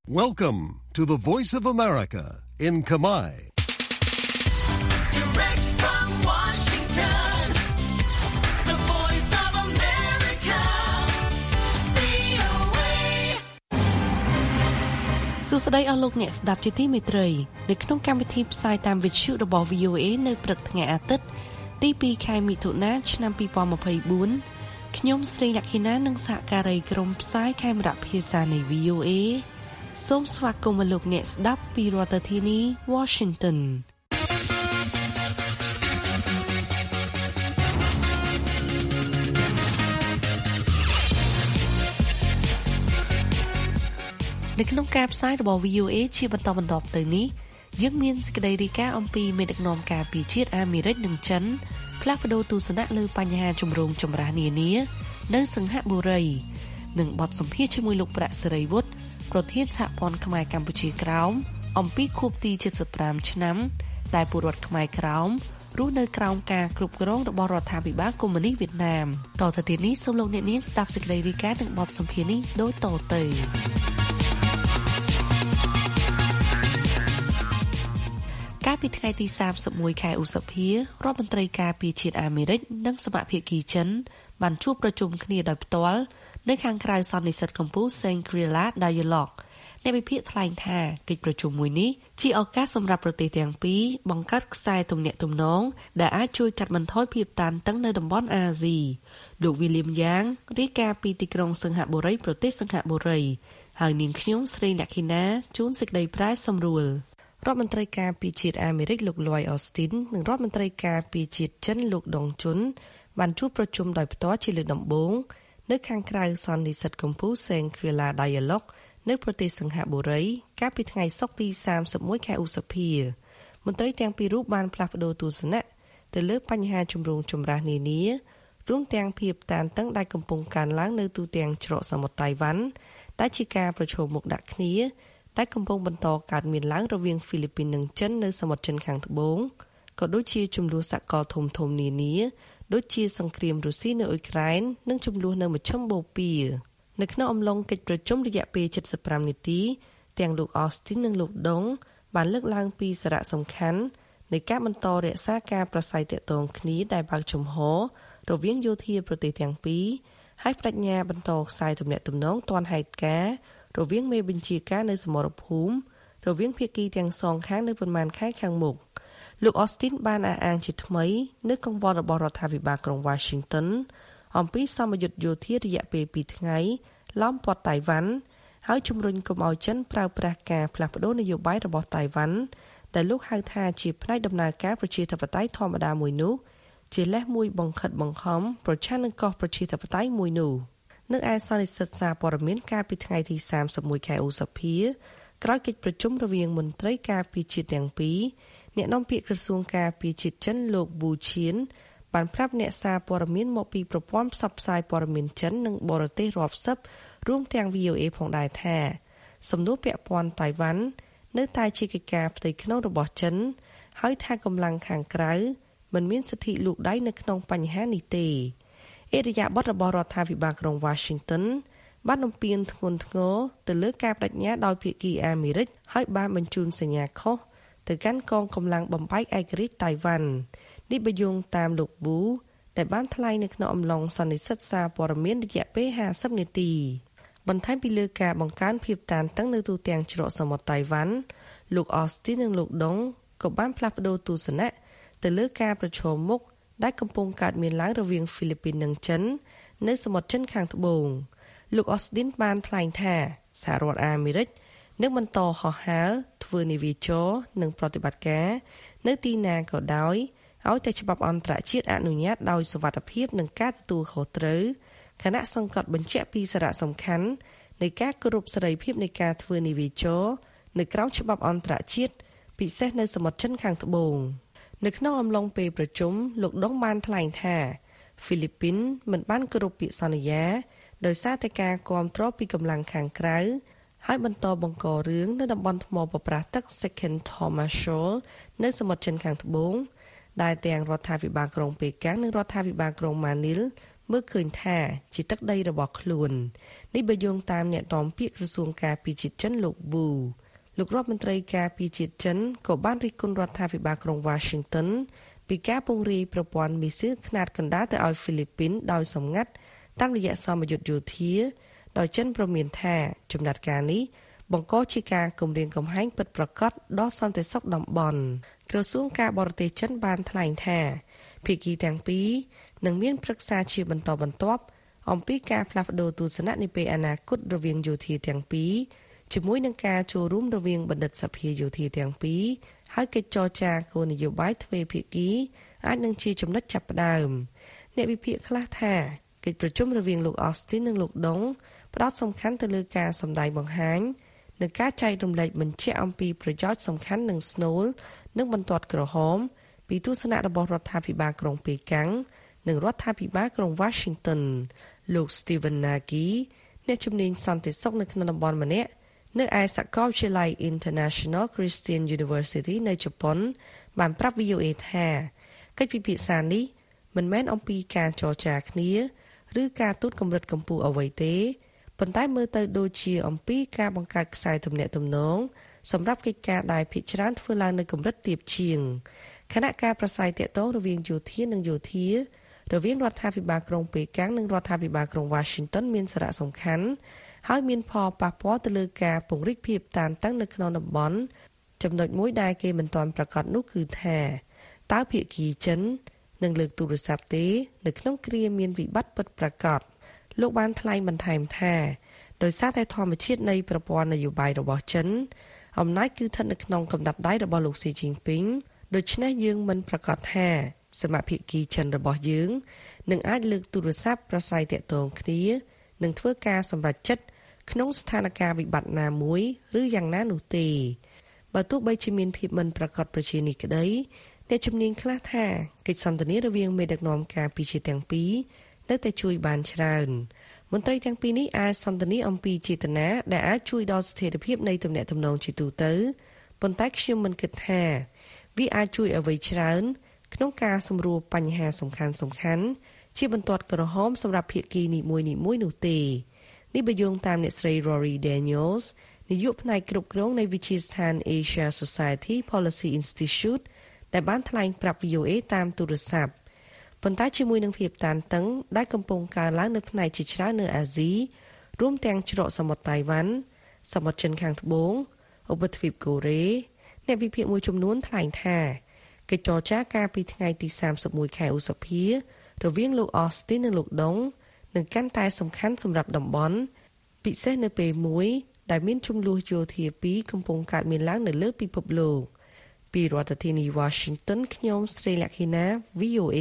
Welcome to the Voice of America in Khmer. Direct from Washington, the Voice of America, VOA. សួស្តីអស់លោកអ្នកស្ដាប់ជាទីមេត្រីនៅក្នុងកម្មវិធីផ្សាយតាមវិទ្យុរបស់ VOA នៅព្រឹកថ្ងៃអាទិត្យទី2ខែមិថុនាឆ្នាំ2024ខ្ញុំស្រីលក្ខិណានិងសហការីក្រុមផ្សាយខេមរៈភាសានៃ VOA សូមស្វាគមន៍លោកអ្នកស្ដាប់ពីរដ្ឋធានី Washington នៅក្នុងការផ្សាយរបស់ VOA ជាបន្តទៅនេះយើងមានសេចក្តីរាយការណ៍អំពីមេដឹកនាំការពីជាតិអាមេរិកនិងចិនផ្លាស់ប្ដូរទស្សនៈលើបញ្ហាជំរងចម្រាស់នានានៅសង្ហបុរីនិងបទសម្ភាសន៍ជាមួយលោកប្រាក់សេរីវុឌ្ឍប្រធានសហព័ន្ធខ្មែរកម្ពុជាក្រោមអំពីខួបទី75ឆ្នាំដែលពលរដ្ឋខ្មែរក្រោមរស់នៅក្រោមការគ្រប់គ្រងរបស់រដ្ឋាភិបាលកុម្មុយនីសវៀតណាមតទៅទៀតនេះសូមលោកអ្នកនាងស្ដាប់សេចក្តីរាយការណ៍និងបទសម្ភាសន៍នេះដូចតទៅកាលពីថ្ងៃទី31ខែឧសភារដ្ឋមន្ត្រីការពារជាតិអាមេរិកនិងសមាភាគីចិនបានជួបប្រជុំគ្នាដោយផ្ទាល់នៅខាងក្រៅសន្និសីទកំពូល Shangri-La Dialogue អ្នកវិភាគថ្លែងថាកិច្ចប្រជុំមួយនេះជាឱកាសសម្រាប់ប្រទេសទាំងពីរបង្កើតខ្សែទំនាក់ទំនងដែលអាចជួយកាត់បន្ថយភាពតានតឹងនៅតំបន់អាស៊ីលោក William Yang រាយការណ៍ពីទីក្រុងសង្ហបុរីប្រទេសសង្ហបុរីហើយនាងខ្ញុំស្រីលក្ខិណាជួនសេចក្តីប្រែសម្រួលរដ្ឋមន្ត្រីការពារជាតិអាមេរិកលោក Lloyd Austin និងរដ្ឋមន្ត្រីការពារជាតិចិនលោក Dong Jun បានជួបប្រជុំដោយផ្ទាល់ជាលើកដំបូងនៅខាងក្រៅសន្និសីទកំពូល Shangri-La Dialogue នៅប្រទេសសង្ហបុរីកាលពីថ្ងៃសុក្រទី31ខែឧសភាមន្ត្រីទាំងពីររូបបានផ្លាស់ប្ដូរទស្សនៈទៅលើបញ្ហាជំរងចម្រាស់នានារួមទាំងភាពតានតឹងដែលកំពុងកើនឡើងនៅទូទាំងច្រកសមុទ្រតៃវ៉ាន់ដែលជាការប្រឈមមុខដាក់គ្នាដែលកំពុងបន្តកើតមានឡើងរវាងហ្វីលីពីននិងចិននៅសមុទ្រចិនខាងត្បូងក៏ដូចជាជម្លោះសកលធំៗនានាដូចជាសង្គ្រាមរុស្ស៊ីនៅអ៊ុយក្រែននិងជម្លោះនៅមជ្ឈមបូព៌ានៅក្នុងអំឡុងកិច្ចប្រជុំរយៈពេល75នាទីទាំងលោក Austin និងលោក Dong បានលើកឡើងពីសារៈសំខាន់នៃការបន្តរក្សាការប្រស្រ័យទាក់ទងគ្នាដែលបើកចំហរវាងយោធាប្រទេសទាំងពីរហើយបញ្ញាបន្តខ្សែទំនាក់ទំនងទាន់ហេតុការណ៍រវាងមេបញ្ជាការនៅសមរភូមិរវាងភាគីទាំងសងខាងនៅប៉ុន្មានខែខាងមុខលោក Austin បានអះអាងជាថ្មីនៅកង្វល់របស់រដ្ឋាភិបាលក្រុង Washington អំពីសមយុទ្ធយោធារយៈពេល2ថ្ងៃឡោមព័ទ្ធតៃវ៉ាន់ហើយជំរុញកុំឲ្យចិនប្រើប្រាស់ការផ្លាស់ប្ដូរនយោបាយរបស់តៃវ៉ាន់ដែលលោកហៅថាជាផ្នែកដំណើរការប្រជាធិបតេយ្យធម្មតាមួយនោះជាលេសមួយបង្ខិតបង្ខំប្រឆាំងនឹងកោះប្រជាធិបតេយ្យមួយនោះនៅឯសន្និសីទសារព័ត៌មានកាលពីថ្ងៃទី31ខែឧសភាក្រោយកិច្ចប្រជុំរវាងមន្ត្រីការពារជាតិទាំងពីរអ្នកនាំពាក្យក្រសួងការពារជាតិចិនលោក Wu Qian បានប្រាប់អ្នកសារព័ត៌មានមកពីប្រព័ន្ធផ្សព្វផ្សាយព័ត៌មានចិននិងបរទេសរាប់សិបរួមទាំង VOA ផងដែរថាសំណួរពាក់ព័ន្ធតៃវ៉ាន់នៅតែជាកិច្ចការផ្ទៃក្នុងរបស់ចិនហើយថាកម្លាំងខាងក្រៅមិនមានសិទ្ធិលូកដៃនៅក្នុងបញ្ហានេះទេអេរយាប័តរបស់រដ្ឋាភិបាលក្រុង Washington បានបំពេញធ្ងន់ធ្ងរទៅលើការបដិញ្ញាដោយភាគីអាមេរិកហើយបានបញ្ជូនសញ្ញាខុសទៅកាន់កងកម្លាំងបំបែកឯករាជ្យតៃវ៉ាន់នេះបញ្យងតាមលោក Wu ដែលបានថ្លែងនៅក្នុងអំឡុងសន្និសីទសារព័ត៌មានរយៈពេល50នាទីបន្ថែមពីលើការបង្កើនភាពតានតឹងនៅទូទាំងច្រកសមុទ្រតៃវ៉ាន់លោក Austin និងលោក Dong ក៏បានផ្លាស់ប្ដូរទស្សនៈទៅលើការប្រឈមមុខដែលកំពុងកើតមានឡើងរវាងហ្វីលីពីននិងចិននៅសមុទ្រចិនខាងត្បូងលោក Austin បានថ្លែងថាសហរដ្ឋអាមេរិកនឹងបន្តហោះហើរធ្វើនាវាចរនិងប្រតិបត្តិការនៅទីណាក៏ដោយឲ្យតែច្បាប់អន្តរជាតិអនុញ្ញាតដោយសុវត្ថិភាពនិងការទទួលខុសត្រូវគណៈសង្កត់បញ្ជាក់ពីសារៈសំខាន់នៃការគោរពសេរីភាពនៃការធ្វើនាវាចរនៅក្រៅច្បាប់អន្តរជាតិពិសេសនៅសមុទ្រចិនខាងត្បូងនៅក្នុងអំឡុងពេលប្រជុំលោកដុងបានថ្លែងថាហ្វីលីពីនមិនបានគោរពពាក្យសន្យាដោយសារតែការគាំទ្រពីកម្លាំងខាងក្រៅហើយបន្តបង្ករឿងនៅតំបន់ថ្មប្រប្រាស់ទឹក Second Thomas Shoal នៅសមុទ្រចិនខាងត្បូងដែលទាំងរដ្ឋាភិបាលក្រុងប៉េកាំងនិងរដ្ឋាភិបាលក្រុងម៉ានីលមើលឃើញថាជាទឹកដីរបស់ខ្លួននេះបើយោងតាមអ្នកនាំពាក្យក្រសួងការពារជាតិចិនលោកវូលោករដ្ឋមន្ត្រីការពារជាតិចិនក៏បានរិះគន់រដ្ឋាភិបាលក្រុង Washington ពីការពង្រាយប្រព័ន្ធមីស៊ីលខ្នាតកណ្ដាលទៅឲ្យហ្វីលីពីនដោយសម្ងាត់តាមរយៈសមយុទ្ធយោធាដោយចិនប្រមានថាចំណាត់ការនេះបង្កជាការគំរាមកំហែងពិតប្រាកដដល់សន្តិសុខតំបន់ក្រសួងការបរទេសចិនបានថ្លែងថាភាគីទាំងពីរនឹងមានប្រឹក្សាជាបន្តបន្ទាប់អំពីការផ្លាស់ប្តូរទស្សនៈនាពេលអនាគតរវាងយោធាទាំងពីរជាមួយនឹងការចូលរួមរវាងបណ្ឌិតសភាយោធាទាំងពីរហើយកិច្ចចរចាគោលនយោបាយទ្វេភាគីអាចនឹងជាចំណុចចាប់ផ្ដើមអ្នកវិភាគខ្លះថាកិច្ចប្រជុំរវាងលោក Austin និងលោកដុងផ្ដោតសំខាន់ទៅលើការសម្ដែងបង្ហាញនៅការចែករំលែកបញ្ជាក់អំពីប្រយោជន៍សំខាន់និងស្នូលនិងបន្ទាត់ក្រហមពីទស្សនៈរបស់រដ្ឋាភិបាលក្រុងប៉េកាំងនិងរដ្ឋាភិបាលក្រុង Washington លោក Steven Nagy អ្នកជំនាញសន្តិសុខនៅក្នុងតំបន់ម្នាក់នៅឯសាកលវិទ្យាល័យ International Christian University នៅជប៉ុនបានប្រាប់ VOA ថាកិច្ចពិភាក្សានេះមិនមែនអំពីការចរចាគ្នាឬការទូតកម្រិតកម្ពុជាអ្វីទេប៉ុន្តែមើលទៅដូចជាអំពីការបង្កើតខ្សែទំនាក់ទំនងសម្រាប់កិច្ចការដែលភាគច្រើនធ្វើឡើងនៅកម្រិតទាបជាងខណៈការប្រស័យទាក់ទងរវាងយោធានិងយោធារវាងរដ្ឋាភិបាលក្រុងប៉េកាំងនិងរដ្ឋាភិបាលក្រុង Washington មានសារៈសំខាន់ហើយមានផលប៉ះពាល់ទៅលើការពង្រីកភាពតានតឹងនៅក្នុងតំបន់ចំណុចមួយដែលគេមិនទាន់ប្រកាសនោះគឺថាតើភាគីចិននឹងលើកទូរស័ព្ទទេនៅក្នុងគ្រាមានវិបត្តិពិតប្រាកដលោកបានថ្លែងបន្ថែមថាដោយសារតែធម្មជាតិនៃប្រព័ន្ធនយោបាយរបស់ចិនអំណាចគឺស្ថិតនៅក្នុងកំណត់ដៃរបស់លោកស៊ីជីនពីងដូច្នេះយើងមិនប្រកាសថាសមាភាគីចិនរបស់យើងនឹងអាចលើកទូរស័ព្ទប្រស័យទាក់ទងគ្នានិងធ្វើការសម្រេចចិត្តក្នុងស្ថានភាពវិបត្តិណាមួយឬយ៉ាងណានោះទេបើទោះបីជាមានភាពមិនប្រកបប្រជានេះក្តីអ្នកជំនាញខ្លះថាកិច្ចសន្ទនារវាងមេដឹកនាំការពីជាតិទាំងពីរនៅតែជួយបានច្រើនមន្ត្រីទាំងពីរនេះអាចសន្ទនាអំពីចេតនាដែលអាចជួយដល់ស្ថិរភាពនៃទំនាក់ទំនងជាទូទៅប៉ុន្តែខ្ញុំមិនគិតថាវាអាចជួយអ្វីច្រើនក្នុងការសម្រួលបញ្ហាសំខាន់ៗជាបន្ទាត់ក្រហមសម្រាប់ភាគីនីមួយៗនោះទេនេះបើយោងតាមអ្នកស្រី Rory Daniels នាយកផ្នែកគ្រប់គ្រងនៃវិទ្យាស្ថាន Asia Society Policy Institute ដែលបានថ្លែងប្រាប់ VOA តាមទូរស័ព្ទប៉ុន្តែជាមួយនឹងភាពតានតឹងដែលកំពុងកើនឡើងនៅផ្នែកជាច្រើននៅអាស៊ីរួមទាំងច្រកសមុទ្រតៃវ៉ាន់សមុទ្រចិនខាងត្បូងឧបទ្វីបកូរ៉េអ្នកវិភាគមួយចំនួនថ្លែងថាកិច្ចចរចាកាលពីថ្ងៃទី31ខែឧសភារវាងលោក Austin និងលោកដុងនឹងកាន់តែសំខាន់សម្រាប់តំបន់ពិសេសនៅពេលមួយដែលមានជម្លោះយោធាពីរកំពុងកើតមានឡើងនៅលើពិភពលោកពីរដ្ឋធានី Washington ខ្ញុំស្រីលក្ខិណា VOA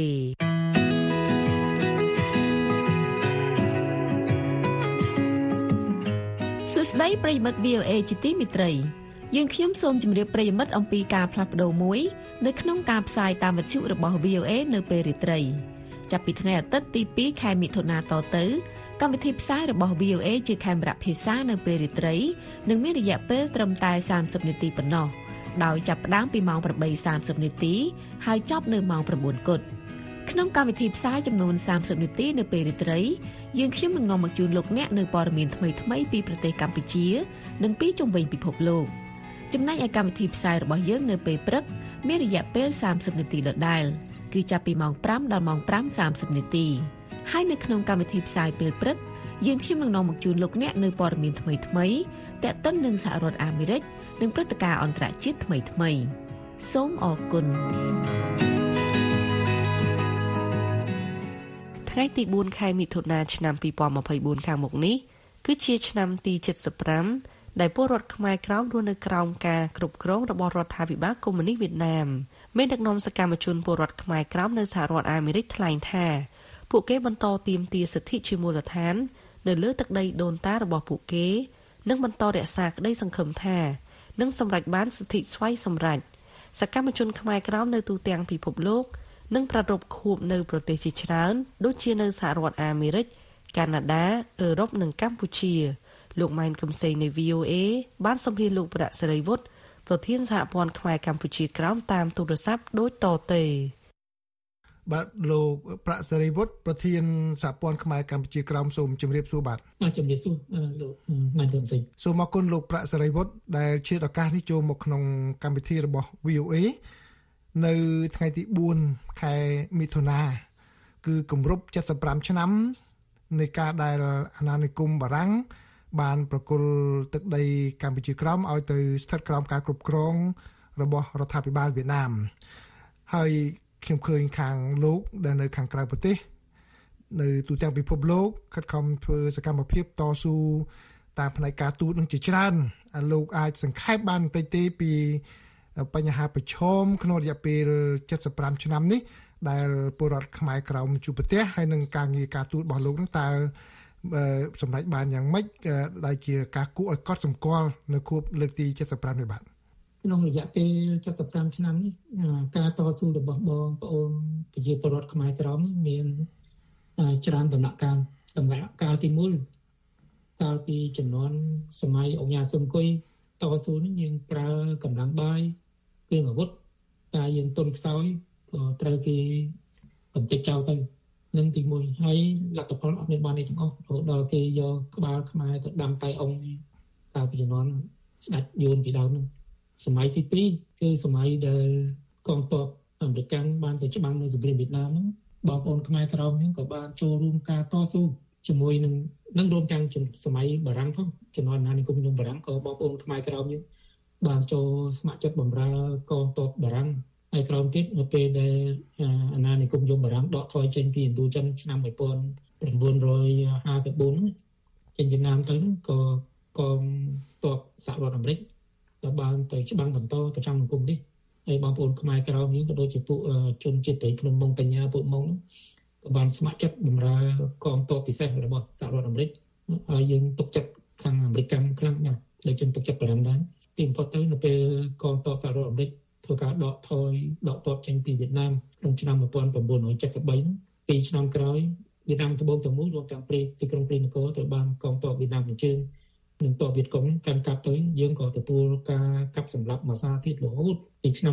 សួស្តីប្រិយមិត្ត VOA ជាទីមេត្រីយើងខ្ញុំសូមជម្រាបប្រិយមិត្តអំពីការផ្លាស់ប្ដូរមួយនៅក្នុងការផ្សាយតាមវិទ្យុរបស់ VOA នៅពេលរាត្រីចាប់ពីថ្ងៃអាទិត្យទី2ខែមិថុនាតទៅកម្មវិធីផ្សាយរបស់ VOA ជាខេមរៈភាសានៅពេលរាត្រីនឹងមានរយៈពេលត្រឹមតែ30នាទីប៉ុណ្ណោះដោយចាប់ផ្ដើមពីម៉ោង 8:30 នាទីហើយចប់នៅម៉ោង 9 គត់ក្នុងកម្មវិធីផ្សាយចំនួន30នាទីនៅពេលរាត្រីយើងខ្ញុំនឹងនាំមកជូនលោកអ្នកនៅព័ត៌មានថ្មីៗពីប្រទេសកម្ពុជានិងពីជុំវិញពិភពលោកចំណែកឯកម្មវិធីផ្សាយរបស់យើងនៅពេលព្រឹកមានរយៈពេល30នាទីដដែលគឺចាប់ពីម៉ោង 5 ដល់ម៉ោង 5:30 នាទីហើយនៅក្នុងកម្មវិធីផ្សាយពេលព្រឹកយើងខ្ញុំនឹងនាំមកជូនលោកអ្នកនៅព័ត៌មានថ្មីៗទាក់ទិននឹងសហរដ្ឋអាមេរិកនិងព្រឹត្តិការណ៍អន្តរជាតិថ្មីៗសូមអរគុណថ្ងៃទី4ខែមិថុនាឆ្នាំ2024ខាងមុខនេះគឺជាឆ្នាំទី75ដែលពលរដ្ឋខ្មែរក្រោមរស់នៅក្រោមការគ្រប់គ្រងរបស់រដ្ឋាភិបាលកុម្មុយនីសវៀតណាមមេដឹកនាំសកម្មជនពលរដ្ឋខ្មែរក្រោមនៅសហរដ្ឋអាមេរិកថ្លែងថាពួកគេបន្តទាមទារសិទ្ធិជាមូលដ្ឋាននៅលើទឹកដីដូនតារបស់ពួកគេនិងបន្តរក្សាក្តីសង្ឃឹមថានឹងសម្រេចបានសិទ្ធិស្វ័យសម្រេចសកម្មជនខ្មែរក្រោមនៅទូទាំងពិភពលោកនឹងប្រារព្ធខួបនៅប្រទេសជាច្រើនដូចជានៅសហរដ្ឋអាមេរិកកាណាដាអឺរ៉ុបនិងកម្ពុជាលោកម៉ែនកំសែងនៃ VOA បានសម្ភាសន៍លោកប្រាក់សេរីវុឌ្ឍប្រធានសហព័ន្ធខ្មែរកម្ពុជាក្រោមតាមទូរស័ព្ទដូចតទៅបាទលោកប្រាក់សេរីវុឌ្ឍប្រធានសហព័ន្ធខ្មែរកម្ពុជាក្រោមសូមជម្រាបសួរបាទជំរាបសួរលោកម៉ាន់ទុំសិនសូមអរគុណលោកប្រាក់សេរីវុឌ្ឍដែលជាឱកាសនេះចូលមកក្នុងកម្មវិធីរបស់ VOA នៅថ្ងៃទី4ខែមិថុនាគឺគម្រប់75ឆ្នាំនៃការដែលអាណានិគមបារាំងបានប្រគល់ទឹកដីកម្ពុជាក្រោមឲ្យទៅស្ថិតក្រោមការគ្រប់គ្រងរបស់រដ្ឋាភិបាលវៀតណាមហើយខ្ញុំឃើញខាងលោកដែលនៅខាងក្រៅប្រទេសនៅទូទាំងពិភពលោកខិតខំធ្វើសកម្មភាពតស៊ូតាមផ្នែកការទូតនឹងជាច្រើនលោកអាចសង្ខេបបានបន្តិចទេពីបញ្ហាប្រឈមក្នុងរយៈពេល75ឆ្នាំនេះដែលពលរដ្ឋខ្មែរក្រោមជួបប្រទះហើយនឹងការងារការទូតរបស់លោកនឹងតើសម្រាប់បានយ៉ាងម៉េចដែលជាការគួរឲ្យកត់សម្គាល់នៅខួបលើកទី75នេះបាទក្នុងរយៈពេល75ឆ្នាំនេះការតស៊ូរបស់បងប្អូនប្រជាពលរដ្ឋខ្មែរក្រោមមានច្រើនដំណាក់កាលកាលទី1កាលពីជំនាន់សម័យអង្គការសុំគុយតស៊ូនេះយើងប្រើកម្លាំងបាយគ្រឿងអាវុធតែយើងទន់ខ្សោយត្រូវគេកំទេចចោលទៅនឹងទី1ហើយលទ្ធផលអត់មានបានទេទាំងអស់រហូតដល់គេយកក្បាលខ្មែរទៅដាំតែអង្គកាលពីជំនាន់ស្ដេចយួនពីដើមនោះសម័យទី2គឺសម័យដែលកងទ័ពអាមេរិកបានទៅច្បាំងនៅសង្គ្រាមវៀតណាមហ្នឹងបងប្អូនខ្មែរក្រោមហ្នឹងក៏បានចូលរួមការតស៊ូជាមួយនឹងរួមទាំងសម័យបារាំងផងជំនាន់អាណានិគមបារាំងក៏បងប្អូនខ្មែរក្រោមយើងបានចូលស្ម័គ្រចិត្តបម្រើកងទ័ពបារាំងហើយក្រោមទៀតនៅពេលដែលអាណានិគមបារាំងដកថយចេញពីឥណ្ឌូចិនឆ្នាំ1954ចេញវៀតណាមទៅក៏កងទ័ពសហរដ្ឋអាមេរិកដែលបានទៅច្បាំងបន្តប្រចាំសង្គមនេះហើយបងប្អូនខ្មែរក្រោមយើងក៏ដូចជាពួកជនជាតិព្រៃភ្នំម៉ុងបញ្ញាពួកម៉ុងក៏បានស្ម័គ្រចិត្តបម្រើកងទ័ពពិសេសរបស់សហរដ្ឋអាមេរិកហើយយើងទុកចិត្តខាងអាមេរិកខ្លាំងណាស់ដូចជនទុកចិត្តបារាំងដែរទីបំផុតទៅនៅពេលកងទ័ពសហរដ្ឋអាមេរិកធ្វើការដកទ័ពចេញពីវៀតណាមក្នុងឆ្នាំ1973 2ឆ្នាំក្រោយវៀតណាមត្បូងទាំងមូលរួមទាំងទីក្រុងព្រៃនគរត្រូវបានកងទ័ពវៀតណាមអញ្ជើញនឹងតបវៀតកុងកាន់កាប់ទៅយើងក៏ទទួលការកាប់សម្លាប់មួយសារទៀតរហូតពីឆ្នាំ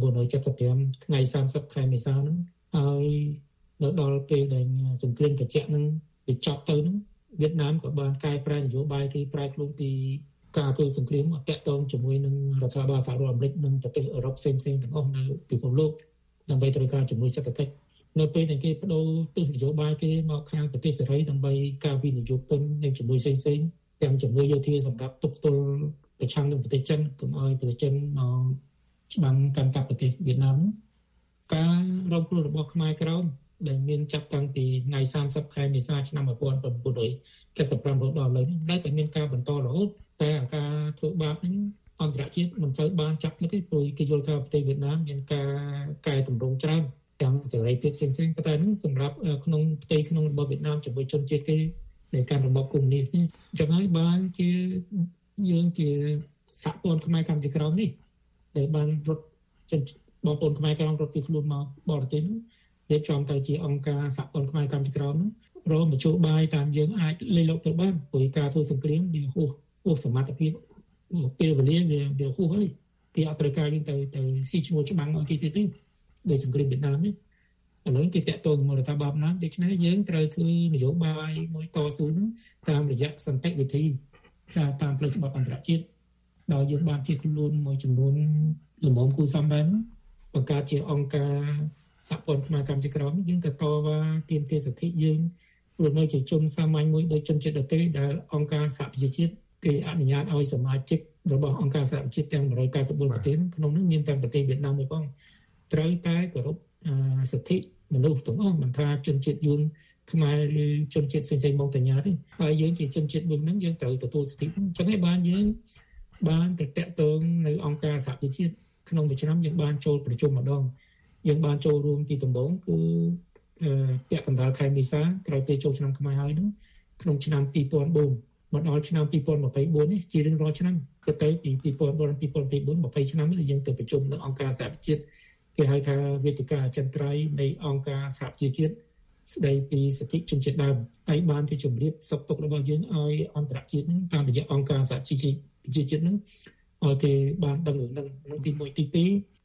1975ថ្ងៃ30ខែមេសាហ្នឹងហើយដល់ពេលដែលសង្គ្រាមត្រជាក់ហ្នឹងវាចប់ទៅហ្នឹងវៀតណាមក៏បានកែប្រែនយោបាយគេប្រែខ្លួនពីការធ្វើសង្គ្រាមតាក់ទងជាមួយនឹងរដ្ឋាភិបាលសហរដ្ឋអាមេរិកនិងប្រទេសអឺរ៉ុបផ្សេងៗទាំងអស់នៅពិភពលោកដើម្បីត្រូវការជំនួយសេដ្ឋកិច្ចនៅពេលដែលគេបដូរទិសនយោបាយគេមកខាងប្រទេសសេរីដើម្បីការវិនិយោគទុននិងជំនួយផ្សេងៗទាំងជំនួយយោធាសម្រាប់ទប់ទល់ប្រឆាំងនឹងប្រទេសចិនកុំឲ្យប្រទេសចិនមកច្បាំងកាន់កាប់ប្រទេសវៀតណាមការរងគ្រោះរបស់ខ្មែរក្រោមដែលមានចាប់តាំងពីថ្ងៃ30ខែមេសាឆ្នាំ1975រហូតដល់ឥឡូវនេះដែលតែមានការបន្តរហូតតែការធ្វើបាបនេះអន្តរជាតិមិនសូវបានចាប់ទេព្រោះគេយល់ថាប្រទេសវៀតណាមមានការកែតម្រង់ច្រើនទាំងសេរីភាពផ្សេងៗតែនេះសម្រាប់ក្នុងផ្ទៃក្នុងរបស់វៀតណាមជាមួយជនជាតិគេនៃការរបបកុម្មុយនីសនេះអញ្ចឹងហើយបានជាយើងជាសហព័ន្ធខ្មែរកម្ពុជាក្រោមនេះដែលបានរត់បងប្អូនខ្មែរក្រោមរត់ពីខ្លួនមកបរទេសនោះរៀបចំទៅជាអង្គការសហព័ន្ធខ្មែរកម្ពុជាក្រោមនោះរកមជ្ឈបាយតាមយើងអាចលេខលោកទៅបានព្រោះការធ្វើសង្គ្រាមវាហួសសមត្ថភាពពេលវេលាវាហួសហើយគេអត់ត្រូវការយើងទៅស៊ីឈ្មោះច្បាំងឲ្យគេទេដោយសង្គ្រាមវៀតណាមនេះឥឡូវគេតាក់ទងមករដ្ឋាភិបាលណាដូច្នេះយើងត្រូវធ្វើនយោបាយមួយតស៊ូនោះតាមរយៈសន្តិវិធីតាមផ្លូវច្បាប់អន្តរជាតិដោយយើងបានភៀសខ្លួនមួយចំនួនល្មមគូសំដែរបង្កើតជាអង្គការសហព័ន្ធខ្មែរកម្ពុជាក្រោមយើងក៏តវ៉ាទាមទារសិទ្ធិយើងព្រោះនៅជាជនសាមញ្ញមួយដោយជនជាតិដទៃដែលអង្គការសហប្រជាជាតិគេអនុញ្ញាតឲ្យសមាជិករបស់អង្គការសហប្រជាជាតិទាំង194ប្រទេសក្នុងនោះមានទាំងប្រទេសវៀតណាមមួយផងត្រូវតែគោរពសិទ្ធិមនុស្សទាំងអស់មិនថាជនជាតិយួនខ្មែរឬជនជាតិផ្សេងៗមកតញ្ញាទេហើយយើងជាជនជាតិមួយហ្នឹងយើងត្រូវទទួលសិទ្ធិអញ្ចឹងហើយបានយើងបានទៅតាក់ទងនៅអង្គការសហប្រជាជាតិក្នុងមួយឆ្នាំយើងបានចូលប្រជុំម្ដងយើងបានចូលរួមទីដំបូងគឺពាក់កណ្ដាលខែមេសាក្រោយពេលចូលឆ្នាំខ្មែរហើយហ្នឹងក្នុងឆ្នាំ2004មកដល់ឆ្នាំ2024នេះជារៀងរាល់ឆ្នាំគឺទៅពី2024 20ឆ្នាំនេះយើងទៅប្រជុំនៅអង្គការសហប្រជាជាតិគេហៅថាវេទិកាអចិន្ត្រៃយ៍នៃអង្គការសហប្រជាជាតិស្ដីពីសិទ្ធិជនជាតិដើមហើយបានទៅជម្រាបសុខទុក្ខរបស់យើងឲ្យអន្តរជាតិហ្នឹងតាមរយៈអង្គការសហប្រជាជាតិហ្នឹងឲ្យគេបានដឹងនឹងទី1ទី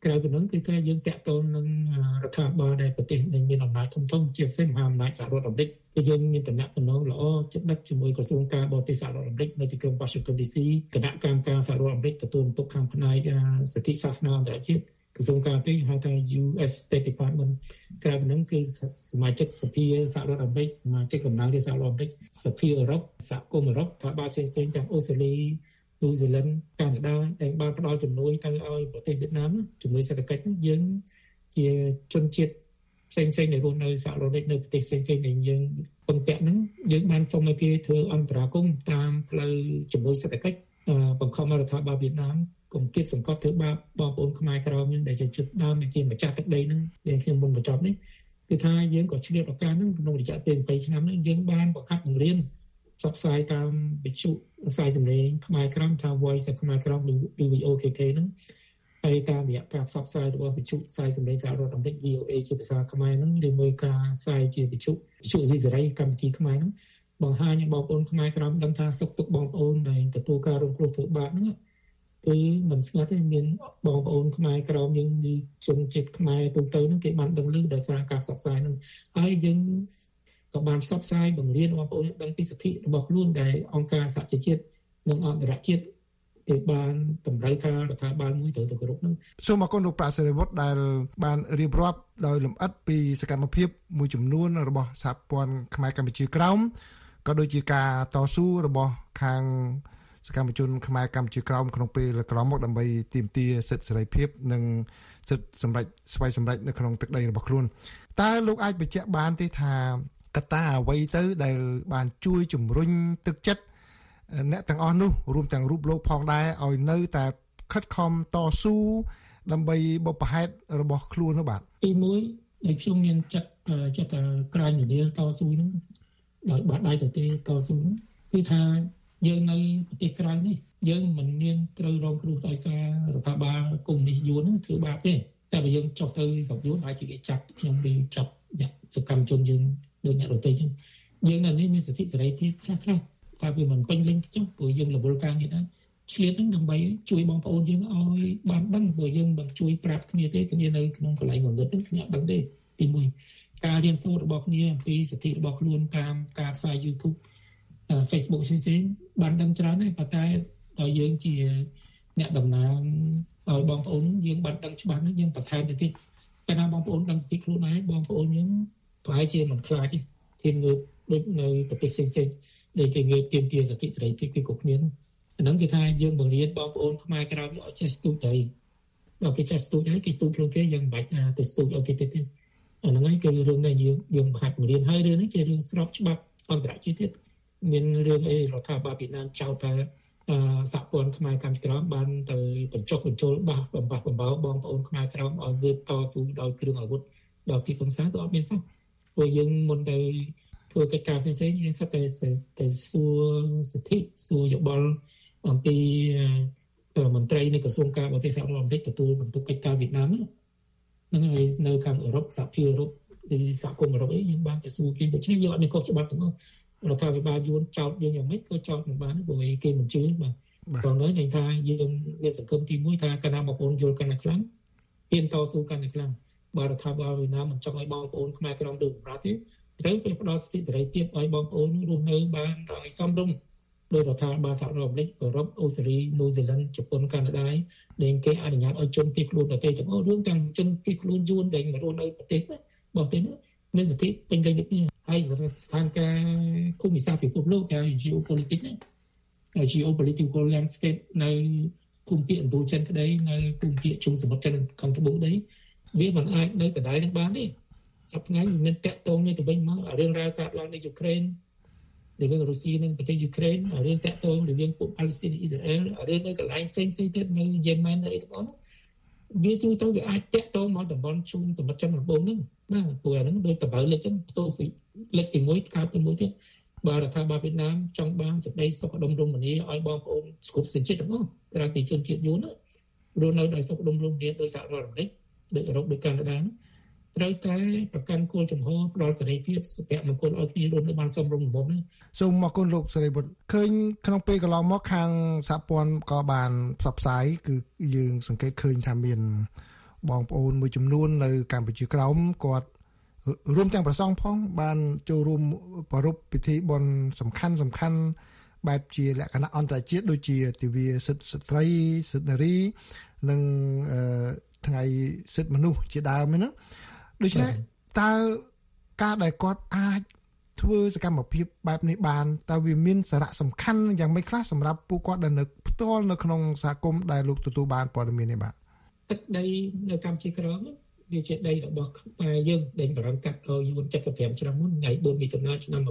ក្រៅពីនោះគឺថាយើងតាក់ទងនឹងរដ្ឋាភិបាលដែលប្រទេសដែលមានអំណាចធំៗជាពិសេសមហាអំណាចសហរដ្ឋអាមេរិកគឺយើងមានតំណែងល្អចិត្តដឹកជាមួយក្រសួងការបរទេសសហរដ្ឋអាមេរិកនៅទីក្រុង Washington DC គណៈកម្មការសហរដ្ឋអាមេរិកទទួលបន្ទុកខាងផ្នែកសិទ្ធិសាសនាអន្តរជាតិក្រសួងការទូតហៅថា US State Department ក្រៅពីនោះគឺសមាជិកសភាសហរដ្ឋអាមេរិកសមាជិកតំណាងរាស្ត្រសហរដ្ឋអាមេរិកសភាអឺរ៉ុបសហគមន៍អឺរ៉ុបថាបានផ្សេងៗទាំងអូស្ត្រាលីញូហ្សេឡង់កាណាដាដែលបានផ្ដល់ជំនួយទៅឲ្យប្រទេសវៀតណាមជំនួយសេដ្ឋកិច្ចយើងជាជនជាតិផ្សេងៗដែលរស់នៅសហរដ្ឋអាមេរិកនៅប្រទេសផ្សេងៗដែលយើងពឹងពាក់ហ្នឹងយើងបានសូមឲ្យគេធ្វើអន្តរាគមន៍តាមផ្លូវជំនួយសេដ្ឋកិច្ចបង្ខំរដ្ឋាភិបាលវៀតណាមកុំគៀបសង្កត់ធ្វើបាបបងប្អូនខ្មែរក្រមយើងដែលជាជនដើមជាម្ចាស់ទឹកដីហ្នឹងដែលខ្ញុំមុនបញ្ចប់នេះគឺថាយើងក៏ឆ្លៀតឱកាសហ្នឹងក្នុងរយៈពេល20ឆ្នាំហ្នឹងយើងបានបង្ហាត់បង្រៀនផ្សព្វផ្សាយតាមវិទ្យុផ្សាយសម្លេងខ្មែរក្រមថា Voice ខ្មែរក្រម VOKK ហ្នឹងហើយតាមរយៈការផ្សព្វផ្សាយរបស់វិទ្យុផ្សាយសម្លេងសហរដ្ឋអាមេរិក VOA ជាភាសាខ្មែរហ្នឹងឬមួយការផ្សាយជាវិទ្យុស៊ីសេរីកម្មវិធីខ្មែរហ្នឹងបង្ហាញឲ្យបងប្អូនខ្មែរក្រមដឹងថាសុខទុក្ខបងប្អូនដែលទទួលការរងគ្រោះធ្វើបាបហ្នឹងគឺមិនស្ងាត់ទេមានបងប្អូនខ្មែរក្រមយើងឬជនជាតិខ្មែរទូទៅហ្នឹងគេបានដឹងឮដោយសារការផ្សព្វផ្សាយហ្នឹងហើយយើងក៏បានផ្សព្វផ្សាយបង្រៀនបងប្អូនដឹងពីសិទ្ធិរបស់ខ្លួនដែលអង្គការសហជីវជាតិនិងអន្តរជាតិគេបានតម្រូវថារដ្ឋាភិបាលមួយត្រូវទៅគោរពនឹងសូមអរគុណលោកប្រាក់សេរីវុឌ្ឍដែលបានរៀបរាប់ដោយលម្អិតពីសកម្មភាពមួយចំនួនរបស់សហព័ន្ធខ្មែរកម្ពុជាក្រោមក៏ដូចជាការតស៊ូរបស់ខាងសកម្មជនខ្មែរកម្ពុជាក្រោមក្នុងពេលកន្លងមកដើម្បីទាមទារសិទ្ធិសេរីភាពនិងសិទ្ធិសម្រេចស្វ័យសម្រេចនៅក្នុងទឹកដីរបស់ខ្លួនតើលោកអាចបញ្ជាក់បានទេថាកត្តាអ្វីទៅដែលបានជួយជំរុញទឹកចិត្តអ្នកទាំងអស់នោះរួមទាំងរូបលោកផងដែរឲ្យនៅតែខិតខំតស៊ូដើម្បីបុព្វហេតុរបស់ខ្លួននោះបាទទីមួយដែលខ្ញុំមានចិត្តថាក្រែងនាលតស៊ូហ្នឹងដោយបាត់ដៃទៅទេតស៊ូគឺថាយើងនៅប្រទេសក្រៅនេះយើងមិនមានត្រូវរងគ្រោះដោយសាររដ្ឋាភិបាលកុម្មុយនីសយួនហ្នឹងធ្វើបាបទេតែបើយើងចុះទៅស្រុកយួនអាចគេចាប់ខ្ញុំឬចាប់សកម្មជនយើងដូចអ្នករទេចឹងយើងនៅនេះមានសិទ្ធិសេរីភាពខ្លះតែវាមិនពេញលេញចុះព្រោះយើងរវល់ការងារដែរឆ្លៀតហ្នឹងដើម្បីជួយបងប្អូនយើងឲ្យបានដឹងព្រោះយើងមិនជួយប្រាប់គ្នាទេគ្នានៅក្នុងកន្លែងងងឹតហ្នឹងគ្នាអត់ដឹងទេទីមួយការរៀនសូត្ររបស់គ្នាអំពីសិទ្ធិរបស់ខ្លួនតាមការផ្សាយ YouTube Facebook ផ្សេងៗបានដឹងច្រើនដែរប៉ុន្តែដល់យើងជាអ្នកតំណាងឲ្យបងប្អូនយើងបានដឹងច្បាស់ហ្នឹងយើងបន្ថែមទៅទៀតកាលណាបងប្អូនដឹងសិទ្ធិខ្លួនឯងបងប្អូនយើងប្រហែលជាមិនខ្លាចទេធៀបនឹងដូចនៅប្រទេសផ្សេងៗដែលគេងើបទាមទារសិទ្ធិសេរីភាពពីគ្រប់គ្នាហ្នឹងគឺថាយើងបង្រៀនបងប្អូនខ្មែរក្រៅឲ្យចេះស្ទូចទៅដល់គេចេះស្ទូចហើយគេស្ទូចខ្លួនគេយើងមិនបាច់ទៅស្ទូចឲ្យគេទៀតអាហ្នឹងហើយគឺរឿងដែលយើងបង្ហាត់បង្រៀនហើយរឿងនេះជារឿងស្របច្បាប់អន្តរជាតិទៀតមានរឿងអីរដ្ឋាភិបាលវៀតណាមចោទថាសហព័ន្ធខ្មែរកម្ពុជាក្រោមបានទៅបញ្ចុះបញ្ចូលបំបោបងប្អូនខ្មែរក្រោមឲ្យងើបតស៊ូដោយគ្រឿងអាវុធដល់ពីកំសាន្តក៏អត់មានសោះព្រោះយើងមុនទៅធ្វើកិច្ចការផ្សេងៗយើងសិតតែសួរសិទ្ធិសួរយោបល់អំពីមន្ត្រីនៃក្រសួងការបរទេសសហរដ្ឋអាមេរិកទទួលបន្ទុកកិច្ចការវៀតណាមហ្នឹងហើយនៅខាងអឺរ៉ុបសហភាពអឺរ៉ុបឬសហគមន៍អឺរ៉ុបអីយើងបានទៅសួរគេដូច្នេះយើងអត់មានខុសច្បាប់ទាំងអស់រដ្ឋាភិបាលយួនចោទយើងយ៉ាងម៉េចក៏ចោទមិនបានព្រោះគេមិនជឿបាទបងnóiថាយើងមានសង្ឃឹមទី1ថាកាលណាបងប្អូនយល់កាន់តែខ្លាំងហ៊ានតស៊ូកាន់តែខ្លាំងបើរដ្ឋាភិបាលវៀតណាមមិនចង់ឲ្យបងប្អូនខ្មែរក្រមដូចបម្រើទេត្រូវផ្ដល់សិទ្ធិសេរីភាពឲ្យបងប្អូនរស់នៅបានដោយសមរម្យដោយរដ្ឋាភិបាលសហរដ្ឋអាមេរិកអឺរ៉ុបអូស្ត្រាលីញូហ្សេឡង់ជប៉ុនកាណាដាដែលគេអនុញ្ញាតឲ្យជនភៀសខ្លួនប្រទេសទាំងអស់រួមទាំងជនភៀសខ្លួនយួនដែលមករស់នៅប្រទេសរបស់ទេនោះមានសិទ្ធិពេញលេញដូចគ្នាហើយស្ថានភាពភូមិសាស្ត្រពិភពលោកគេ geopolitics ណា geopolitical landscape នៅភូមិភាគឥណ្ឌូចិនក្តីនៅភូមិភាគជុំសមុទ្រចិនខាងត្បូងដីវាមិនអាចនៅដដែលនឹងបានទេចាប់ថ្ងៃមានតាក់ទងនេះទៅវិញមករឿងរ៉ាវកើតឡើងនៅយូក្រែនរវាងរុស្ស៊ីនិងប្រទេសយូក្រែនរឿងតាក់ទងរវាងពួកប៉ាឡេស្ទីននិងអ៊ីស្រាអែលរឿងនៅកន្លែងផ្សេងៗទៀតនៅយេម៉ែនអីទាំងអស់វាជួយទៅវាអាចតាក់ទងមកតំបន់ជុំសមុទ្រចិនត្បូងហ្នឹងណាព្រោះអាហ្នឹងដូចតបៅលិចចឹងផ្ទុះលិចទី1កើតទី1ទៀតបើរដ្ឋាភិបាលវៀតណាមចង់បានសេចក្តីសុខដុមរមនាឲ្យបងប្អូនស្គប់សេចក្តីទាំងអស់ក្រៅពីជនជាតិយួនរស់នៅដោយសុខដុមរមនាដោយសហរដ្ឋអាមេរិកដោយអឺរ៉ុបដោយកាណាដាត្រូវតែប្រកាន់គោលចំហផ្ដល់សេរីភាពសុភមង្គលឲ្យគ្នារស់នៅបានសមរម្យបំផុតណាសូមអរគុណលោកសេរីវុឌ្ឍឃើញក្នុងពេលកន្លងមកខាងសហព័ន្ធក៏បានផ្សព្វផ្សាយគឺយើងសង្កេតឃើញថាមានបងប្អូនមួយចំនួននៅកម្ពុជាក្រោមគាត់រួមទាំងប្រសង់ផងបានចូលរួមប្រារព្ធពិធីបុណ្យសំខាន់បែបជាលក្ខណៈអន្តរជាតិដូចជាទិវាសិទ្ធិស្ត្រីសិទ្ធិនារីនិងថ្ងៃសិទ្ធិមនុស្សជាដើមណាដូច្នេះតើការដែលគាត់អាចធ្វើសកម្មភាពបែបនេះបានតើវាមានសារៈសំខាន់យ៉ាងម៉េចខ្លះសម្រាប់ពួកគាត់ដែលនៅផ្ទាល់នៅក្នុងសហគមន៍ដែលលោកទទួលបានព័ត៌មាននេះបាទទឹកដីនៅកម្ពុជាក្រោមវាជាដីរបស់ខ្មែរយើងដែលបរិយាកាសយូរ75ឆ្នាំមុនថ្ងៃ4មិថុនាឆ្នាំ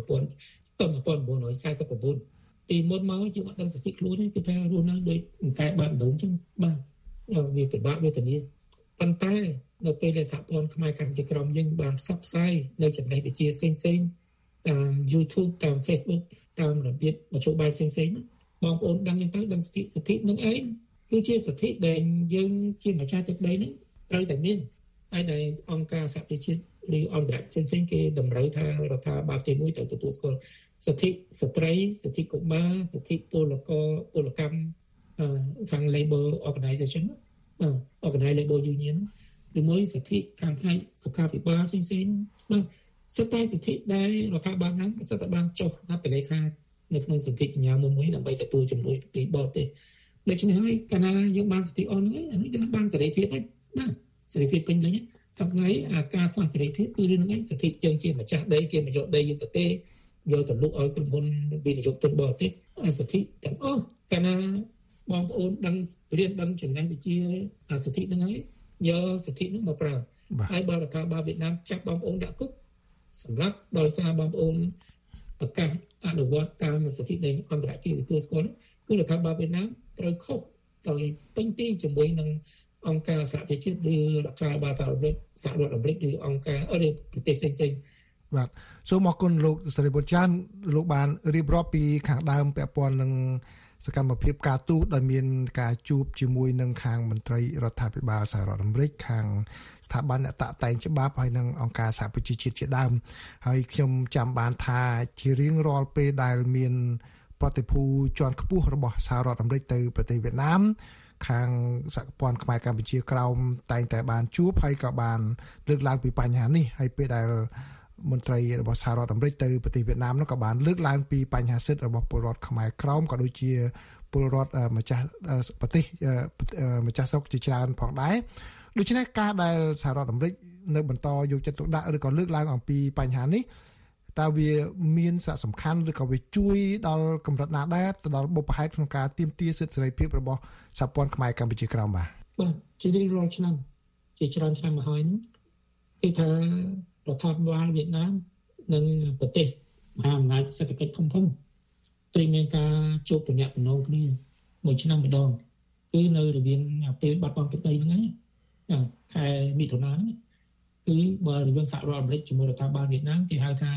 1949ទីមុនមកជាអត់ដឹងសិទ្ធិខ្លួនទេគឺថារស់នៅដោយអង្គការបានដងចឹងបាទវាពិបាកវេទនាប៉ុន្តែនៅពេលដែលសហព័ន្ធខ្មែរកម្ពុជាក្រោមយើងបានផ្សព្វផ្សាយនៅចំណេះវិជ្ជាផ្សេងតាម YouTube តាម Facebook តាមរបៀបមធ្យោបាយផ្សេងបងប្អូនដឹងចឹងទៅដឹងសិទ្ធិនឹងឯងគឺជាសិទ្ធិដែលយើងជាម្ចាស់ទឹកដីនេះត្រូវតែមានហើយដែលអង្គការសហប្រជាជាតិឬអន្តរជាតិផ្សេងគេតម្រូវថារដ្ឋាភិបាលទី1ត្រូវទទួលស្គាល់សិទ្ធិស្ត្រីសិទ្ធិកុមារសិទ្ធិពលកម្មខាង Labor Organization Organized Labor Union ឬមួយសិទ្ធិខាងផ្នែកសុខាភិបាលផ្សេងបាទសិទ្ធិសិទ្ធិដែលរដ្ឋាភិបាលហ្នឹងក៏សិទ្ធិបានចុះហត្ថលេខានៅក្នុងសន្ធិសញ្ញាមួយដើម្បីទទួលជំនួយពីបរទេសដូច្នេះហើយកាលណាយើងបានសិទ្ធិអស់ហ្នឹងអានេះយើងបានសេរីភាពហើយបាទសេរីភាពពេញលេញសប្តាហ៍អាការខ្វះសេរីភាពគឺរឿងហ្នឹងសិទ្ធិយើងជាម្ចាស់ដីគេមកយកដីយើងទៅយកទៅលក់ឲ្យក្រុមហ៊ុនវិនិយោគទុនបរទេសសិទ្ធិទាំងអស់កាលណាបងប្អូនដឹងរៀនដឹងចំណេះវិជ្ជាសិទ្ធិហ្នឹងហើយយកសិទ្ធិហ្នឹងមកប្រើហើយបរដ្ឋាភិបាលវៀតណាមចាប់បងប្អូនដាក់គុកសម្រាប់ដោយសារបងប្អូនប្រកាសអនុវត្តតាមសិទ្ធិនៃអន្តរជាតិទទួលស្គាល់គឺរដ្ឋាភិបាលវៀតណាមត្រូវខុសដោយពេញទីជាមួយនឹងអង្គការសហប្រជាជាតិឬរដ្ឋាភិបាលសហរដ្ឋអាមេរិកឬអង្គការឬប្រទេសផ្សេងបាទសូមអរគុណលោកសេរីបុត្រចាន់លោកបានរៀបរាប់ពីខាងដើមពាក់ព័ន្ធនឹងសកម្មភាពការទូតដែលមានការជួបជាមួយនឹងខាងមន្ត្រីរដ្ឋាភិបាលសហរដ្ឋអាមេរិកខាងស្ថាប័នអ្នកតាក់តែងច្បាប់ហើយនិងអង្គការសហប្រជាជាតិជាដើមហើយខ្ញុំចាំបានថាជារៀងរាល់ពេលដែលមានប្រតិភូជាន់ខ្ពស់របស់សហរដ្ឋអាមេរិកទៅប្រទេសវៀតណាមខាងសហព័ន្ធខ្មែរកម្ពុជាក្រោមតែងតែបានជួបហើយក៏បានលើកឡើងពីបញ្ហានេះហើយពេលដែលមន្ត្រីរបស់សហរដ្ឋអាមេរិកទៅប្រទេសវៀតណាមនោះក៏បានលើកឡើងពីបញ្ហាសិទ្ធិរបស់ពលរដ្ឋខ្មែរក្រោមក៏ដូចជាពលរដ្ឋម្ចាស់ប្រទេសម្ចាស់ស្រុកជាច្រើនផងដែរដូច្នេះការដែលសហរដ្ឋអាមេរិកនៅបន្តយកចិត្តទុកដាក់ឬក៏លើកឡើងអំពីបញ្ហានេះតើវាមានសារៈសំខាន់ឬក៏វាជួយដល់កម្រិតណាដែរទៅដល់បុព្វហេតុក្នុងការទាមទារសិទ្ធិសេរីភាពរបស់សហព័ន្ធខ្មែរកម្ពុជាក្រោមបាទជារៀងរាល់ឆ្នាំជាច្រើនឆ្នាំមកហើយគឺថារដ្ឋាភិបាលវៀតណាមនិងប្រទេសមហាអំណាចសេដ្ឋកិច្ចធំត្រូវមានការជួបទំនាក់ទំនងគ្នាមួយឆ្នាំម្ដងគឺនៅរវាងពេលបាត់បង់ទឹកដីហ្នឹងហើយខែមិថុនាគឺបើរវាងសហរដ្ឋអាមេរិកជាមួយរដ្ឋាភិបាលវៀតណាមគេហៅថា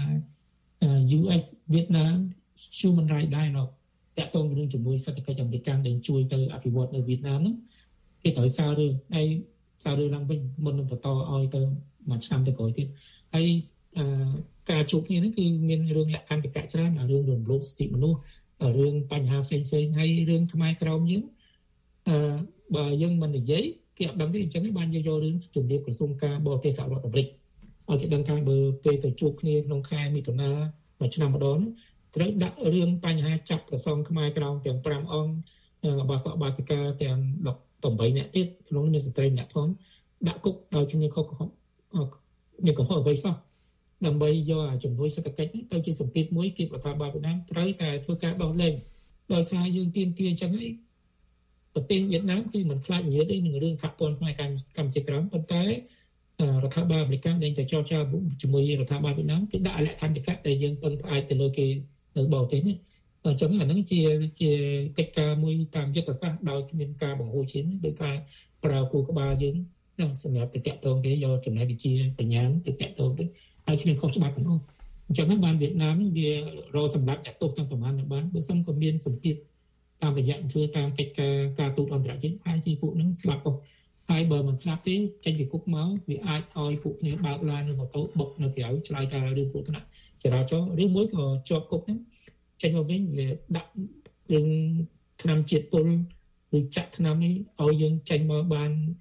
US Vietnam Human Rights Dialogue តាក់ទងនឹងជំនួយសេដ្ឋកិច្ចអាមេរិកដែលជួយទៅអភិវឌ្ឍនៅវៀតណាមហ្នឹងគេត្រូវសាររឿងហើយសាររឿងឡើងវិញមុននឹងបន្តឲ្យទៅមួយឆ្នាំទៅក្រោយទៀតហើយការជួបគ្នានេះគឺមានរឿងលក្ខន្តិកៈច្រើនរឿងរំលោភសិទ្ធិមនុស្សរឿងបញ្ហាផ្សេងៗហើយរឿងខ្មែរក្រោមយើងបើយើងមិននិយាយគេអត់ដឹងទេអញ្ចឹងបានយករឿងជំរាបក្រសួងការបរទេសសហរដ្ឋអាមេរិកឲ្យគេដឹងថាបើពេលទៅជួបគ្នាក្នុងខែមិថុនាមួយឆ្នាំម្ដងត្រូវដាក់រឿងបញ្ហាចាប់ប្រសងខ្មែរក្រោមទាំង5អង្គបាសកបាសិកាទាំង18នាក់ទៀតក្នុងនេះស្ត្រីម្នាក់ផងដាក់គុកដោយគ្នាខុសមានកំហុសអ្វីសោះដើម្បីយកជំនួយសេដ្ឋកិច្ចនេះទៅជាសម្ពាធមួយគៀបរដ្ឋាភិបាលវៀតណាមត្រូវតែធ្វើការដោះលែងដោយសារយើងទាមទារអញ្ចឹងហើយប្រទេសវៀតណាមគឺមិនខ្លាចញៀតទេនឹងរឿងសហព័ន្ធខ្មែរកម្ពុជាក្រោមប៉ុន្តែរដ្ឋាភិបាលអាមេរិកដែលតែចរចាជាមួយរដ្ឋាភិបាលវៀតណាមគេដាក់លក្ខន្តិកៈដែលយើងពឹងផ្អែកទៅលើគេនៅបរទេសនេះអញ្ចឹងអាហ្នឹងជាកិច្ចការមួយតាមយុទ្ធសាស្ត្រដោយគ្មានការបង្ហូរឈាមដោយការប្រើគូក្បាលយើងសម្រាប់ទៅតាក់ទងគេយកចំណេះវិជ្ជាបញ្ញាទៅតាក់ទងទៅហើយគ្មានខុសច្បាប់ទាំងនោះអញ្ចឹងហើយបានវៀតណាមវារកសម្រាប់អ្នកទោសទាំងប្រមាណបានបើសិនក៏មានសម្ពាធតាមរយៈធ្វើតាមកិច្ចការទូតអន្តរជាតិហើយទីពួកហ្នឹងស្លាប់ក៏ហើយបើមិនស្លាប់ទេចេញពីគុកមកវាអាចឲ្យពួកគ្នាបើកឡានឬម៉ូតូបុកនៅក្រៅឆ្លើយតបរឿងគ្រោះថ្នាក់ចរាចរណ៍ឬមួយក៏ជាប់គុកហ្នឹងចេញមកវិញវាដាក់រឿងថ្នាំជាតិពុលឬចាក់ថ្នាំនេះឲ្យយើងចេញមកបាន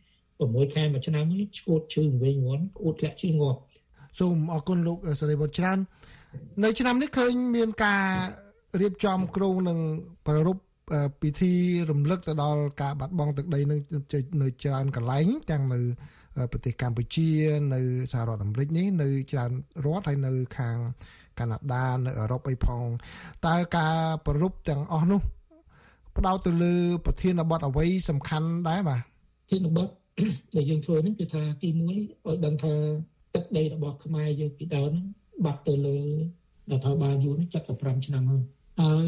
6ខែមួយឆ្នាំនេះឈួតឈឺវិញងន់ក្អួតធ្លាក់ឈឺងាប់សូមអរគុណលោកសេរីវុឌ្ឍច្រើននៅឆ្នាំនេះឃើញមានការរៀបចំគ្រោងនឹងប្រារព្ធពិធីរំលឹកទៅដល់ការបាត់បង់ទឹកដីនឹងនៅច្រើនកន្លែងទាំងនៅប្រទេសកម្ពុជានៅសហរដ្ឋអាមេរិកនេះនៅច្រើនរដ្ឋហើយនៅខាងកាណាដានៅអឺរ៉ុបអីផងតើការប្រារព្ធទាំងអស់នោះផ្ដោតទៅលើប្រធានបទអ្វីសំខាន់ដែរបាទប្រធានបទដែលយើងធ្វើនេះគឺថាទី1ឲ្យដឹងថាទឹកដីរបស់ខ្មែរយើងពីដើមហ្នឹងបាត់ទៅលើរដ្ឋាភិបាលយូរនេះ75ឆ្នាំហើយ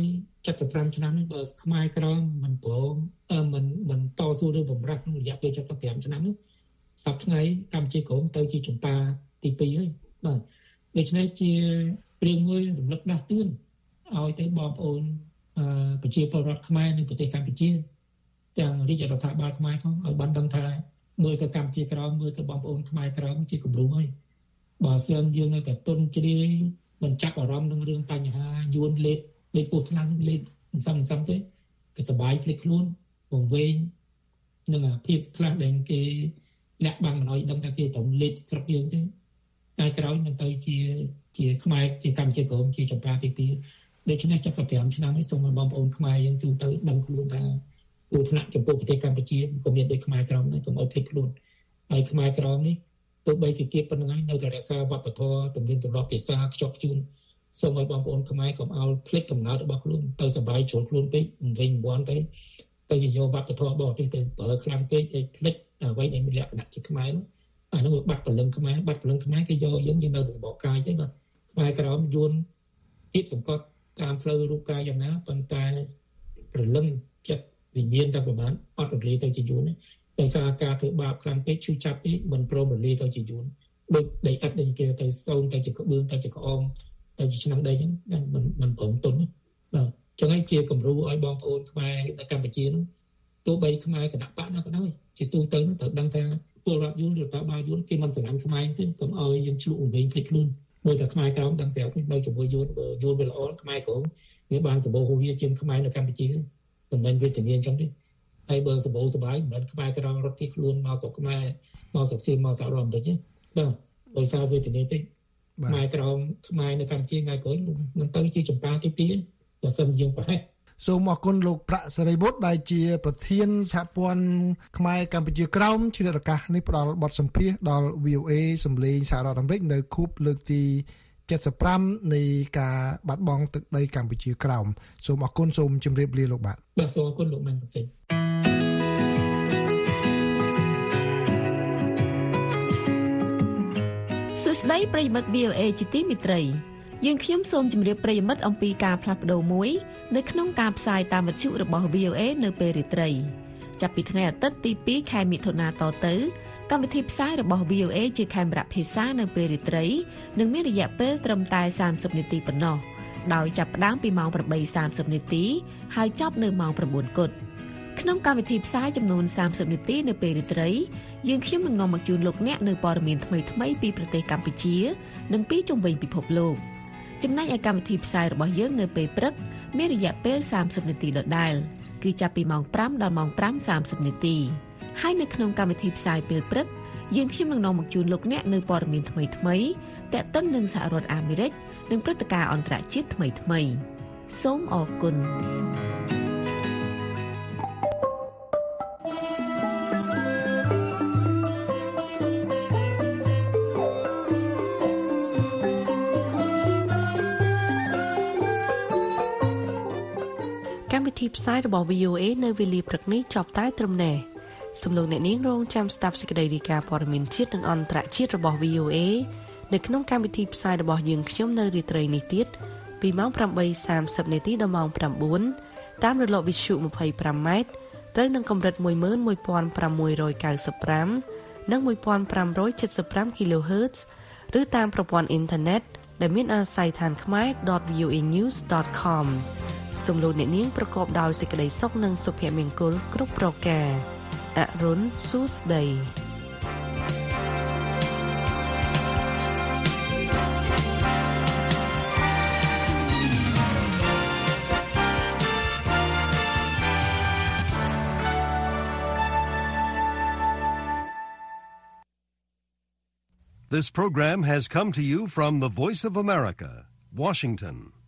75ឆ្នាំនេះបើខ្មែរក្រមមិនព្រមមិនតស៊ូឬបំរាស់ក្នុងរយៈពេល75ឆ្នាំនេះសប្តាហ៍ថ្ងៃកម្ពុជាក្រមទៅជាចម្ប៉ាទី2ហើយបាទដូច្នេះជាព្រៀងមួយរំលឹកដាស់តឿនឲ្យទៅបងប្អូនប្រជាពលរដ្ឋខ្មែរនៅប្រទេសកម្ពុជាទាំងរាជរដ្ឋាភិបាលខ្មែរផងឲ្យបានដឹងថាមើលទៅកម្ពុជាក្រមមើលទៅបងប្អូនខ្មែរក្រមជាគំរូហើយបើសិនយើងនៅតែទុនជ្រាយមិនចាប់អារម្មណ៍នឹងរឿងបញ្ហាយួនលេខពោះថ្នាំលេខសំទេក៏សបាយភ្លេចខ្លួនវង្វេងនឹងអាភាពខ្លះដែលគេលាក់បាំងមិនឲ្យដឹងថាគេត្រូវលេខស្រុកយើងទេតែក្រោយនឹងទៅជាខ្មែរជាកម្ពុជាក្រមជាចម្ប៉ាទី2ដូច្នេះ75ឆ្នាំនេះសូមឲ្យបងប្អូនខ្មែរយើងទូទៅដឹងខ្លួនថាគ្រោះថ្នាក់ចំពោះប្រទេសកម្ពុជាក៏មានដូចខ្មែរក្រមដែរកុំឲ្យភ្លេចខ្លួនហើយខ្មែរក្រមនេះទោះបីជាទៀតប៉ុណ្្នឹងហើយនៅតែរក្សាវប្បធម៌ទំនៀមទម្លាប់ភាសាខ្ជាប់ខ្ជួនសូមឲ្យបងប្អូនខ្មែរកុំឲ្យភ្លេចកំណើតរបស់ខ្លួនទៅសប្បាយជ្រុលខ្លួនពេកវិញវ័នទៅយកវប្បធម៌របស់ប្រទេសទៅប្រើខ្លាំងពេកឲ្យភ្លេចអ្វីដែលមានលក្ខណៈជាខ្មែរអានោះបាត់ព្រលឹងខ្មែរគេយកយើងនៅសបកកាយទេបាទខ្មែរក្រមយួនភាពសង្កត់តាមផ្លូវរូបកាយយ៉ាងណាប៉ុន្តែព្រលឹងចិត្តវិញ្ញាណតែប្រហែលអត់រលាយទៅជាយួនទេដោយសារការធ្វើបាបខ្លាំងពេកឈឺចាប់ពេកមិនព្រមរលាយទៅជាយួនដូចដីឥដ្ឋដែលគេទៅសូនទៅជាក្បឿងទៅជាក្អមទៅជាឆ្នាំដីចឹងមិនព្រមទុនបាទចឹងហើយជាគំរូឲ្យបងប្អូនខ្មែរនៅកម្ពុជានោះទោះបីខ្មែរគណៈបកណាក៏ដោយជាទូទៅត្រូវដឹងថាពលរដ្ឋយួនរដ្ឋាភិបាលយួនគេមិនស្រឡាញ់ខ្មែរទេកុំឲ្យយើងឆ្លុះវែងភ្លេចខ្លួនមើលតែខ្មែរក្រមដឹងស្រាប់នៅជាមួយយួនបើយួនវាល្អខ្មែរក្រមវាបានសម្បូរហូរហៀជាងខ្មែរនៅកម្ពុជាមិនមែនវេទនាអញ្ចឹងទេហើយបើសម្បូរសបាយមិនមែនខ្មែរក្រមរត់ពីខ្លួនមកស្រុកខ្មែរមកស្រុកសៀមមកសហរដ្ឋអាមេរិកទេបាទដោយសារវេទនាទេខ្មែរក្រមខ្មែរនៅកម្ពុជាថ្ងៃក្រោយនឹងទៅជាចម្ប៉ាទី2បើសិនយើងប្រហែលសូមអរគុណលោកប្រាក់សេរីវុឌ្ឍដែលជាប្រធានសហព័ន្ធខ្មែរកម្ពុជាក្រោមឆ្លៀតឱកាសនេះផ្ដល់បទសម្ភាសន៍ដល់ VOA សម្លេងសហរដ្ឋអាមេរិកនៅខួបលើកទី75នៃការបាត់បង់ទឹកដីកម្ពុជាក្រោមសូមអរគុណសូមជម្រាបលាលោកបាទសូមអរគុណលោកម៉ែនពិសេសសួស្តីប្រិយមិត្ត VOA ជាទីមេត្រីយើងខ្ញុំសូមជម្រាបប្រិយមិត្តអំពីការផ្លាស់ប្ដូរមួយនៅក្នុងការផ្សាយតាមវិទ្យុរបស់ VOA នៅពេលរាត្រីចាប់ពីថ្ងៃអាទិត្យទី2ខែមិថុនាតទៅកម្មវិធីផ្សាយរបស់ VOA ជាខេមរៈភាសានៅពេលរាត្រីនឹងមានរយៈពេលត្រឹមតែ30នាទីប៉ុណ្ណោះដោយចាប់ផ្ដើមពីម៉ោង 8:30 នាទីហើយចប់នៅម៉ោង 9 គត់ក្នុងកម្មវិធីផ្សាយចំនួន30នាទីនៅពេលរាត្រីយើងខ្ញុំនឹងនាំមកជូនលោកអ្នកនៅព័ត៌មានថ្មីៗពីប្រទេសកម្ពុជានិងពីជុំវិញពិភពលោកចំណែកឯកម្មវិធីផ្សាយរបស់យើងនៅពេលព្រឹកមានរយៈពេល30នាទីដដែលគឺចាប់ពីម៉ោង 5 ដល់ម៉ោង 5:30 នាទីហើយនៅក្នុងកម្មវិធីផ្សាយពេលព្រឹកយើងខ្ញុំនឹងនាំមកជូនលោកអ្នកនៅព័ត៌មានថ្មីៗទាក់ទិននឹងសហរដ្ឋអាមេរិកនិងព្រឹត្តិការណ៍អន្តរជាតិថ្មីៗសូមអរគុណកម្មវិធីផ្សាយរបស់ VOA នៅវេលាព្រឹកនេះចប់តែត្រឹមនេះសូមលោកអ្នកនាងរងចាំស្ដាប់សេចក្តីរាយការណ៍ព័ត៌មានជាតិនិងអន្តរជាតិរបស់ VOA នៅក្នុងកម្មវិធីផ្សាយរបស់យើងខ្ញុំនៅរាត្រីនេះទៀតពីម៉ោង 8:30 នាទីដល់ម៉ោង 9 តាមរលកវិទ្យុ 25 ម៉ែត្រត្រូវនឹងកម្រិត 11695 និង 1575 kHz ឬតាមប្រព័ន្ធអ៊ីនធឺណិតដែលមានអាស័យដ្ឋានខ្មែរ.voanews.com សូមលោកអ្នកនាងប្រកបដោយសេចក្តីសុខនិងសុភមង្គលគ្រប់ប្រការអរុនសួស្តី This program has come to you from the Voice of America, Washington.